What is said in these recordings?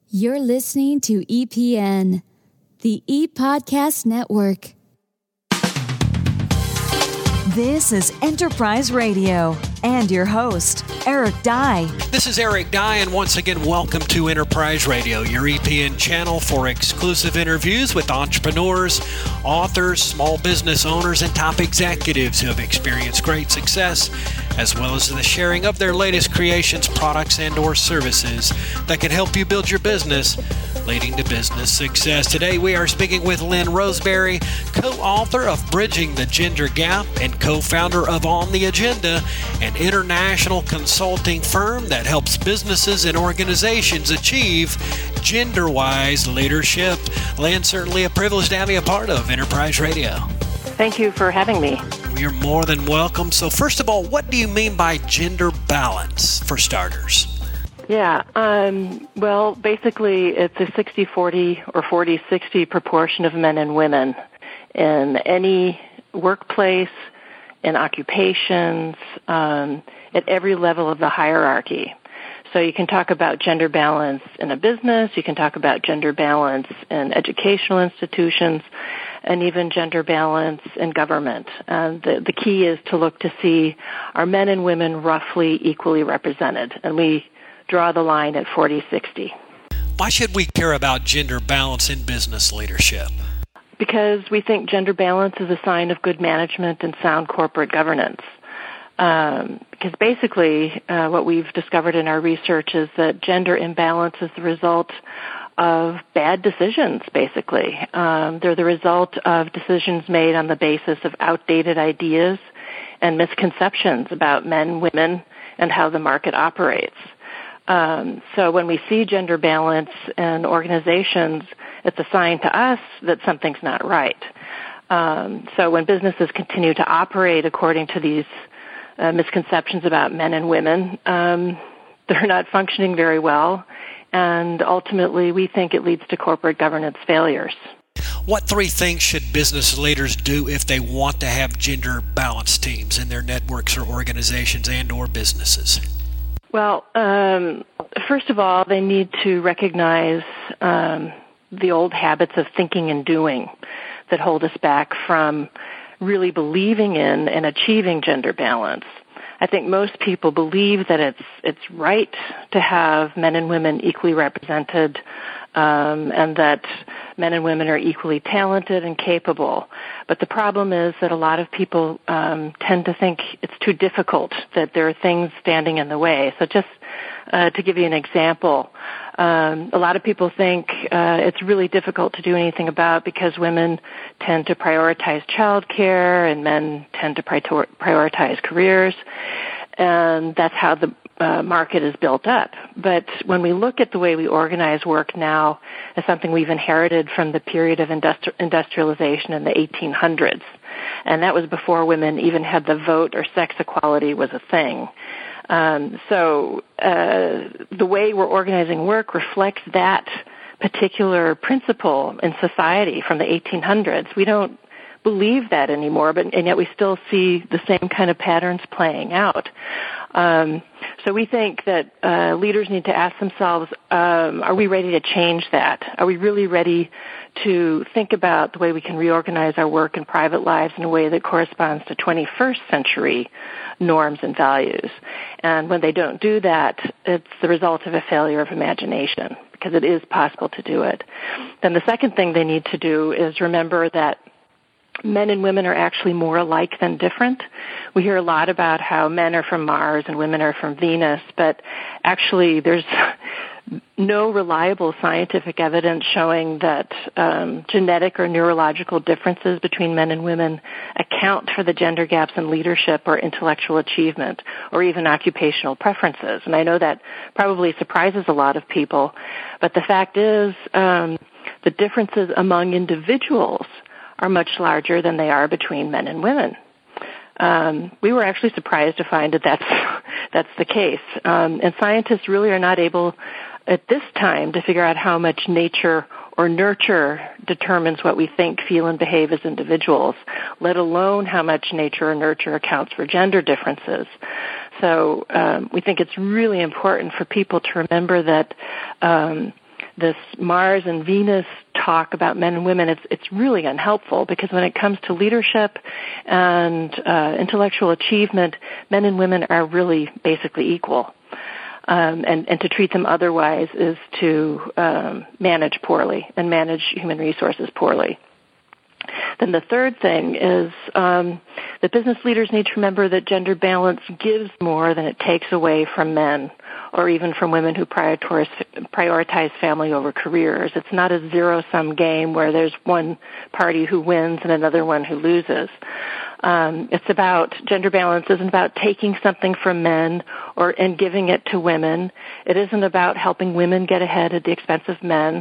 You're listening to EPN, the ePodcast Network. This is Enterprise Radio and your host, Eric Dye. This is Eric Dye, and once again, welcome to Enterprise Radio, your EPN channel for exclusive interviews with entrepreneurs, authors, small business owners, and top executives who have experienced great success, as well as the sharing of their latest creations, products, and or services that can help you build your business, leading to business success. Today, we are speaking with Lynn Roseberry, co-author of Bridging the Gender Gap and co-founder of On the Agenda, an international consulting firm that helps businesses and organizations achieve gender-wise leadership. Lynn, certainly a privilege to have you a part of Enterprise Radio. Thank you for having me. You're more than welcome. So first of all, what do you mean by gender balance, for starters? Yeah, well, basically it's a 60-40 or 40-60 proportion of men and women in any workplace, in occupations, at every level of the hierarchy. So you can talk about gender balance in a business, you can talk about gender balance in educational institutions, and even gender balance in government. The key is to look to see, are men and women roughly equally represented? And we draw the line at 40-60. Why should we care about gender balance in business leadership? Because we think gender balance is a sign of good management and sound corporate governance. Because basically what we've discovered in our research is that gender imbalance is the result of bad decisions, basically. They're the result of decisions made on the basis of outdated ideas and misconceptions about men, women, and how the market operates. So when we see gender balance in organizations, it's a sign to us that something's not right. So when businesses continue to operate according to these misconceptions about men and women, they're not functioning very well, and ultimately we think it leads to corporate governance failures. What three things should business leaders do if they want to have gender balance teams in their networks or organizations and or businesses? Well, first of all, they need to recognize the old habits of thinking and doing that hold us back from really believing in and achieving gender balance. I think most people believe that it's right to have men and women equally represented, and that men and women are equally talented and capable. But the problem is that a lot of people tend to think it's too difficult, that there are things standing in the way. So just to give you an example, a lot of people think it's really difficult to do anything about because women tend to prioritize childcare and men tend to prioritize careers, and that's how the market is built up. But when we look at the way we organize work now as something we've inherited from the period of industrialization in the 1800s, and that was before women even had the vote or sex equality was a thing. So the way we're organizing work reflects that particular principle in society from the 1800s. We don't believe that anymore, and yet we still see the same kind of patterns playing out. So we think that leaders need to ask themselves, are we ready to change that? Are we really ready to think about the way we can reorganize our work and private lives in a way that corresponds to 21st century norms and values? And when they don't do that, it's the result of a failure of imagination, because it is possible to do it. Then the second thing they need to do is remember that men and women are actually more alike than different. We hear a lot about how men are from Mars and women are from Venus, but actually there's no reliable scientific evidence showing that genetic or neurological differences between men and women account for the gender gaps in leadership or intellectual achievement or even occupational preferences. And I know that probably surprises a lot of people, but the fact is the differences among individuals are much larger than they are between men and women. We were actually surprised to find that that's the case. And scientists really are not able at this time to figure out how much nature or nurture determines what we think, feel, and behave as individuals, let alone how much nature or nurture accounts for gender differences. So we think it's really important for people to remember that this Mars and Venus talk about men and women, it's really unhelpful, because when it comes to leadership and intellectual achievement, men and women are really basically equal. And to treat them otherwise is to manage poorly and manage human resources poorly. Then the third thing is that business leaders need to remember that gender balance gives more than it takes away from men, or even from women who prioritize family over careers. It's not a zero-sum game where there's one party who wins and another one who loses. Gender balance isn't about taking something from men and giving it to women. It isn't about helping women get ahead at the expense of men.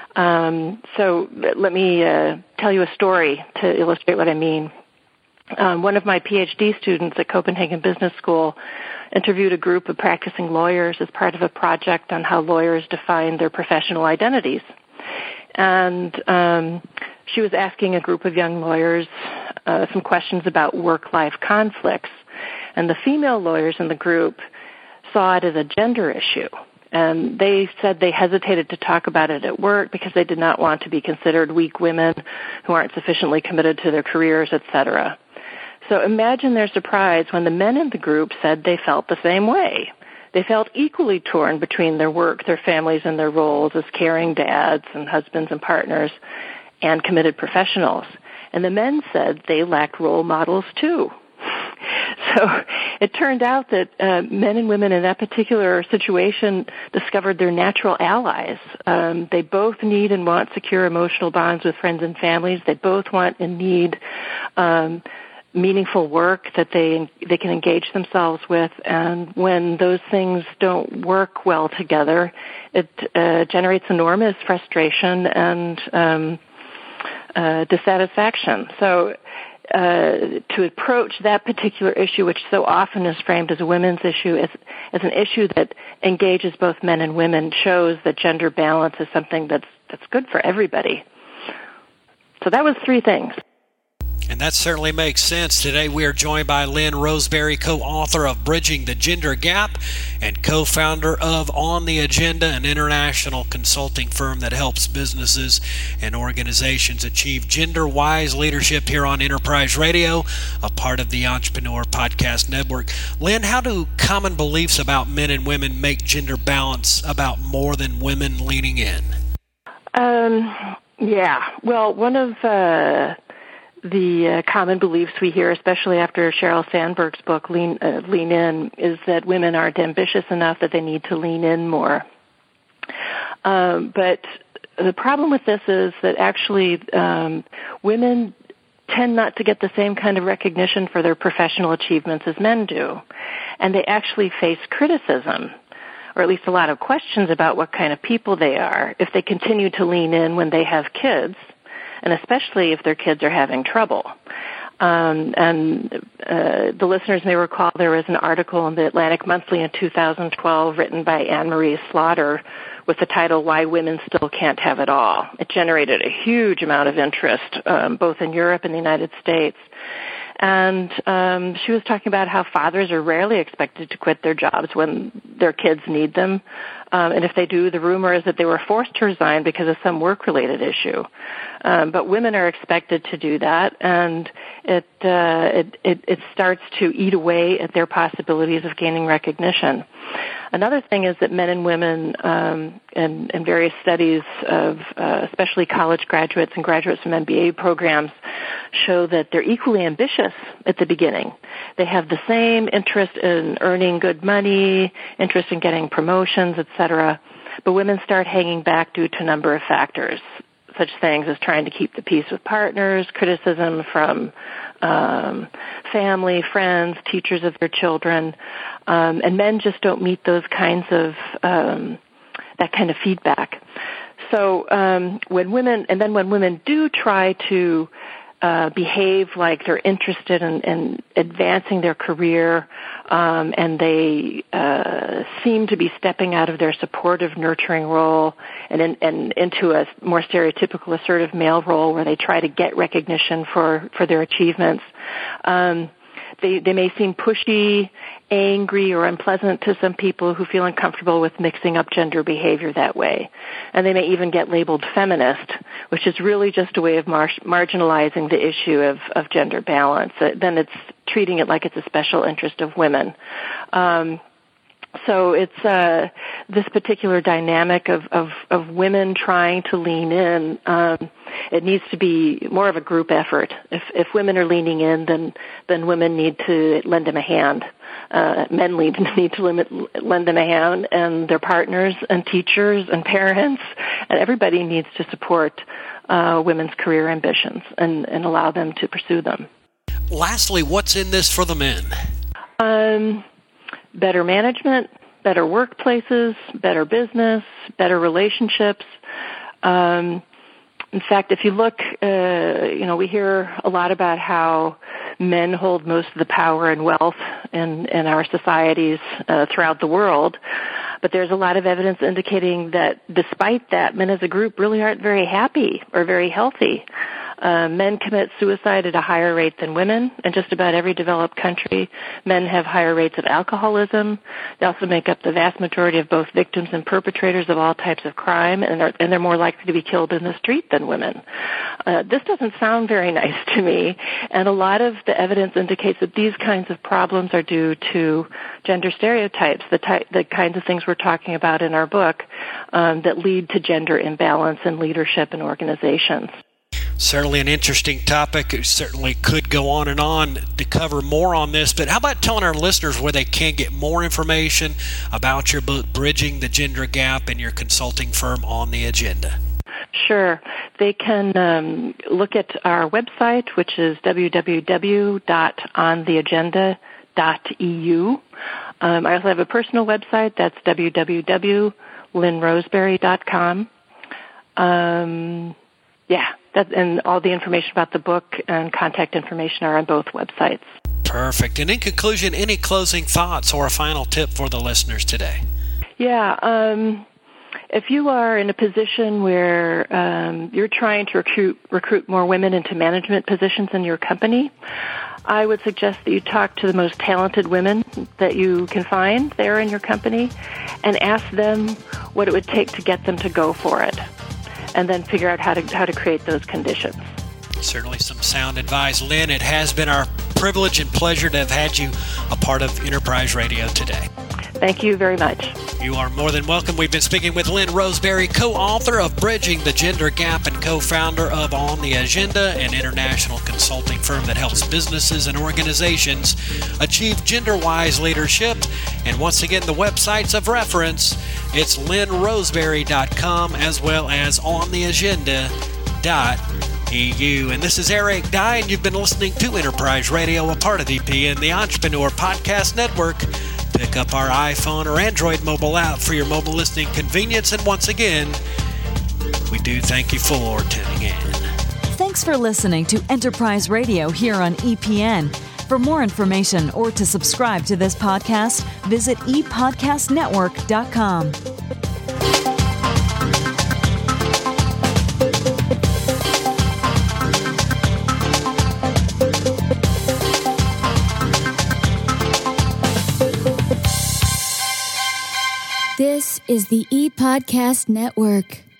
So let me tell you a story to illustrate what I mean. One of my PhD students at Copenhagen Business School interviewed a group of practicing lawyers as part of a project on how lawyers define their professional identities. And she was asking a group of young lawyers some questions about work-life conflicts. And the female lawyers in the group saw it as a gender issue. And they said they hesitated to talk about it at work because they did not want to be considered weak women who aren't sufficiently committed to their careers, etc. So imagine their surprise when the men in the group said they felt the same way. They felt equally torn between their work, their families, and their roles as caring dads and husbands and partners and committed professionals. And the men said they lacked role models too. So it turned out that men and women in that particular situation discovered their natural allies. They both need and want secure emotional bonds with friends and families. They both want and need meaningful work that they can engage themselves with. And when those things don't work well together, it generates enormous frustration and dissatisfaction. So to approach that particular issue, which so often is framed as a women's issue, as an issue that engages both men and women, shows that gender balance is something that's good for everybody. So that was 3 things. And that certainly makes sense. Today we are joined by Lynn Roseberry, co-author of Bridging the Gender Gap and co-founder of On the Agenda, an international consulting firm that helps businesses and organizations achieve gender-wise leadership here on Enterprise Radio, a part of the Entrepreneur Podcast Network. Lynn, how do common beliefs about men and women make gender balance about more than women leaning in? Well, one of the common beliefs we hear, especially after Sheryl Sandberg's book, Lean In, is that women aren't ambitious enough, that they need to lean in more. But the problem with this is that actually women tend not to get the same kind of recognition for their professional achievements as men do. And they actually face criticism, or at least a lot of questions about what kind of people they are, if they continue to lean in when they have kids, and especially if their kids are having trouble. The listeners may recall there was an article in the Atlantic Monthly in 2012 written by Anne-Marie Slaughter with the title, Why Women Still Can't Have It All. It generated a huge amount of interest, both in Europe and the United States. And she was talking about how fathers are rarely expected to quit their jobs when their kids need them. And if they do, the rumor is that they were forced to resign because of some work-related issue. But women are expected to do that, and it starts to eat away at their possibilities of gaining recognition. Another thing is that men and women, in various studies of especially college graduates and graduates from MBA programs, show that they're equally ambitious at the beginning. They have the same interest in earning good money, interest in getting promotions, etc. But women start hanging back due to a number of factors, such things as trying to keep the peace with partners, criticism from family, friends, teachers of their children, and men just don't meet those kinds of that kind of feedback. So when women do try to behave like they're interested in advancing their career, and they seem to be stepping out of their supportive, nurturing role and into a more stereotypical assertive male role where they try to get recognition for their achievements. they may seem pushy, angry, or unpleasant to some people who feel uncomfortable with mixing up gender behavior that way. And they may even get labeled feminist, which is really just a way of marginalizing the issue of gender balance. Then it's treating it like it's a special interest of women. So it's this particular dynamic of women trying to lean in. It needs to be more of a group effort. If women are leaning in, then women need to lend them a hand. Men need to lend them a hand, and their partners and teachers and parents, and everybody needs to support women's career ambitions and allow them to pursue them. Lastly, what's in this for the men? Better management, better workplaces, better business, better relationships. In fact, if you look, we hear a lot about how men hold most of the power and wealth in our societies throughout the world. But there's a lot of evidence indicating that despite that, men as a group really aren't very happy or very healthy. Men commit suicide at a higher rate than women. In just about every developed country, men have higher rates of alcoholism. They also make up the vast majority of both victims and perpetrators of all types of crime, and they're more likely to be killed in the street than women. This doesn't sound very nice to me, and a lot of the evidence indicates that these kinds of problems are due to gender stereotypes, the kinds of things we're talking about in our book that lead to gender imbalance in leadership and organizations. Certainly an interesting topic. It certainly could go on and on to cover more on this, but how about telling our listeners where they can get more information about your book, Bridging the Gender Gap, and your consulting firm On the Agenda? Sure. They can look at our website, which is www.ontheagenda.eu. I also have a personal website. That's www.lynnroseberry.com. And all the information about the book and contact information are on both websites. Perfect. And in conclusion, any closing thoughts or a final tip for the listeners today? Yeah. If you are in a position where you're trying to recruit more women into management positions in your company, I would suggest that you talk to the most talented women that you can find there in your company and ask them what it would take to get them to go for it, and then figure out how to create those conditions. Certainly some sound advice. Lynn, it has been our privilege and pleasure to have had you a part of Enterprise Radio today. Thank you very much. You are more than welcome. We've been speaking with Lynn Roseberry, co-author of Bridging the Gender Gap and co-founder of On the Agenda, an international consulting firm that helps businesses and organizations achieve gender-wise leadership. And once again, the websites of reference, it's lynnroseberry.com as well as ontheagenda.eu. And this is Eric Dye, and you've been listening to Enterprise Radio, a part of EPN, the Entrepreneur Podcast Network. Pick up our iPhone or Android mobile app for your mobile listening convenience. And once again, we do thank you for tuning in. Thanks for listening to Enterprise Radio here on EPN. For more information or to subscribe to this podcast, visit epodcastnetwork.com. This is the ePodcast Network.